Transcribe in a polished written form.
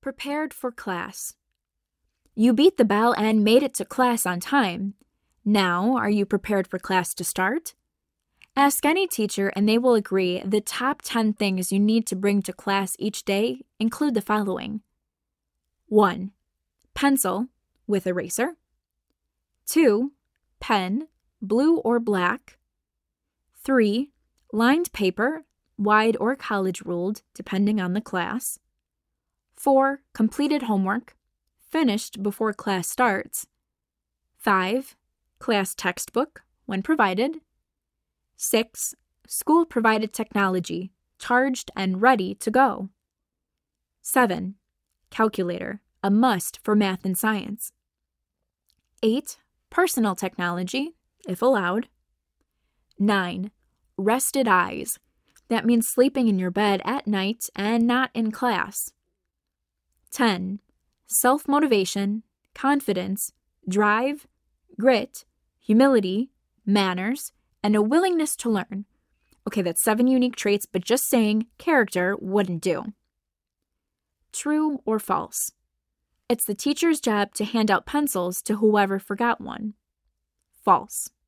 Prepared for class. You beat the bell and made it to class on time. Now, are you prepared for class to start? Ask any teacher and they will agree the top 10 things you need to bring to class each day include the following. 1. Pencil with eraser. 2. Pen, blue or black. 3. Lined paper, wide or college ruled, depending on the class. 4. Completed homework, finished before class starts. 5. Class textbook, when provided. 6. School-provided technology, charged and ready to go. 7. Calculator, a must for math and science. 8. Personal technology, if allowed. 9. Rested eyes. That means sleeping in your bed at night and not in class. 10. Self-motivation, confidence, drive, grit, humility, manners, and a willingness to learn. Okay, that's 7 unique traits, but just saying character wouldn't do. True or false? It's the teacher's job to hand out pencils to whoever forgot one. False.